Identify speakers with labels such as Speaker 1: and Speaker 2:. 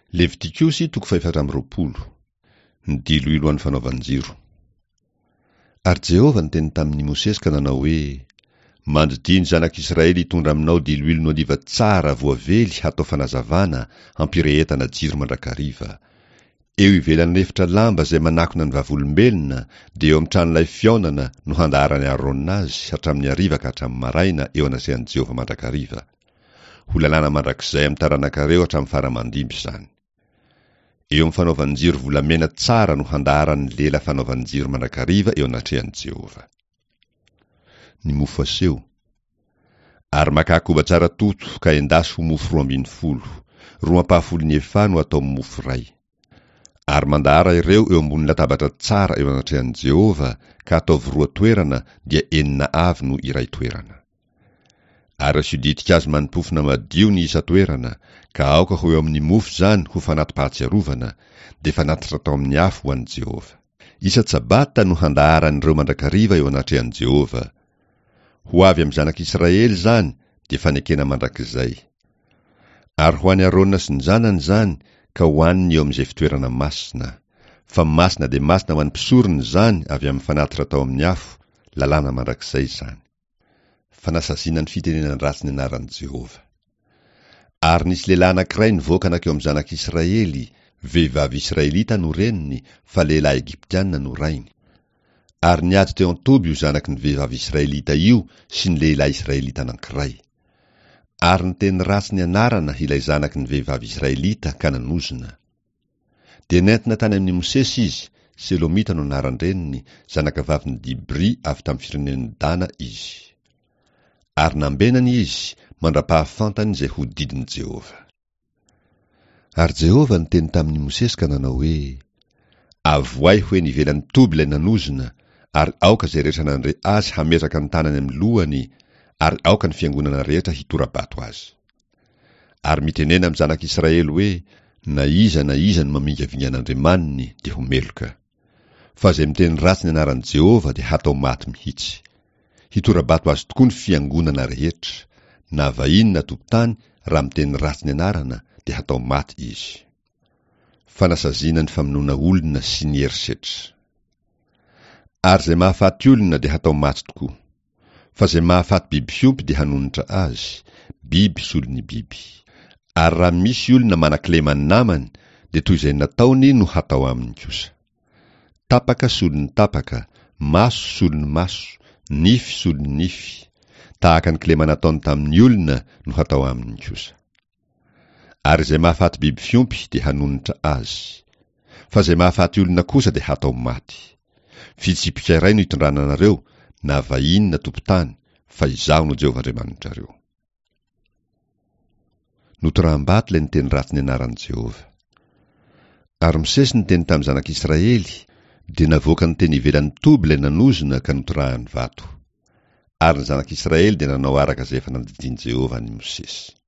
Speaker 1: Levitikosy 4:20. Ny dilo ilohan'ny fanaovan-jiro. Ary Jehova niteny tamin'ny Mosesy ka nanao hoe: mandidiny zanak'Israely hitondra aminao diloilo no oliva tsara voavely hatao fanazavana hampirehetana jiro mandrakariva. Eo ivelan'ny efitra lamba izay manakona ny vavolombelona, dia eo amin'ny tranon'ilay fiaonana no handaharany Arona azy hatramin'ny hariva ka hatramin'ny maraina eo anasehan'i Jehova mandrakariva. Ho lalàna mandrakizay amin'ny taranaka-reo hatramin'ny faramandimby izany. Eo amin'ny fanaovan-jiro volamena tsara no handaharan'ny lela fanaovan-jiro mandrakariva eo anatrehan'i Jehova. Ny mofo aseho. Ary maka koba tsara toto ka endasy ho mofo 12, 2/10 no atao mofo ray. Ary mandahara ireo eo ambony latabatra tsara eo anatrehan'i Jehova ka ataovy 2 toerana dia 9 avy no iray toerana. Ary asio ditika azy manimpofona madio ny isa toerana, ka aoka ho eo amin'ny mofo zany ho fanaty-pahatsiarovana, dia fanatitra tao amin'ny afo ho an'i Jehova. Isa-tsabata no handaharan'ireo mandrakariva eo anatrehan'i Jehova. Ho avy amin'ny zanak'Israely zany, dia fanekena mandrakizay. Ary ho an'ny Arona sy ny zanany zany, ka hoaniny eo amin'izay fitoerana masina. Fa masina dia masina ho an'ny mpisorony zany avy amin'ny fanatitra tao amin'ny afo, lalàna mandrakizay zany. Fanasazina ny fitenenany ratsy ny anaran'i Jehova. Ary nisy lehilahy anankiray nivoaka anak'eo amin'ny zanak'Israely, vehivavy Israelita no reniny, fa lehilahy Egiptianina no rainy. Ary niady teo an-toby io zanaky ny vehivavy Israelita io sy ny lehilahy Israelita anankiray. Ary niteny ratsy ny anarana ilay zanaky ny vehivavy Israelita ka nanozona. Dia nentina tany amin'ny Mosesy izy, Selomita no anaran-dreniny, zanakavavy Dibri avy tamin'ny firenen'ny Dana izy. Ary nambenany izy mandra-pahafantany izay ho didin'i Jehova. Ary Jehova niteny tamin'ny Mosesy ka nanao hoe: avoay hoe nivelan'ny toby ilay nanozona, ary aoka izay rehetra nandre azy hametraka ny tanany amin'ny lohany, ary aoka ny fiangonana rehetra hitorabato azy. Ary mitenena amin'ny zanak'Israely hoe: na iza no mamingavingan'Andriamaniny dia ho meloka. Fa izay miteny ratsy ny anaran'i Jehova dia hatao maty mihitsy. Hitorabato azy tokoa ny fiangonana rehetra, na vahiny na tompotany, raha miteny ratsy ny anarana dia hatao maty izy. Fanasazina ny famonoana olona sy ny herisetra. Ary izay mahafaty olona dia hatao maty tokoa. Fa izay mahafaty biby fiompy dia hanonitra azy, biby solony biby. Ary raha misy olona manan-kilema ny namany, dia toy izay nataony no hatao aminy kosa. Tapaka solony tapaka, maso solony maso, nify solony nify. Tahaka ny kilema nataony tamin'ny olona no hatao aminy kosa. Ary izay mahafaty biby fiompy dia hanonitra azy. Fa izay mahafaty olona kosa dia hatao maty. Fitsipika iray no hitondrananareo, na vahiny na tompotany, fa izaho no Jehova Andriamanitrareo. Notoram-bato ilay niteny ratsy ny anaran'i Jehova. Ary Mosesy niteny tamin'ny zanak'Israely, dia navoaka ny teny ivelan'ny toby ilay nanozona ka notorahany vato. Ary ny zanak'Israely dia nanao araka izay efa nandidian'i Jehova ny Mosesy.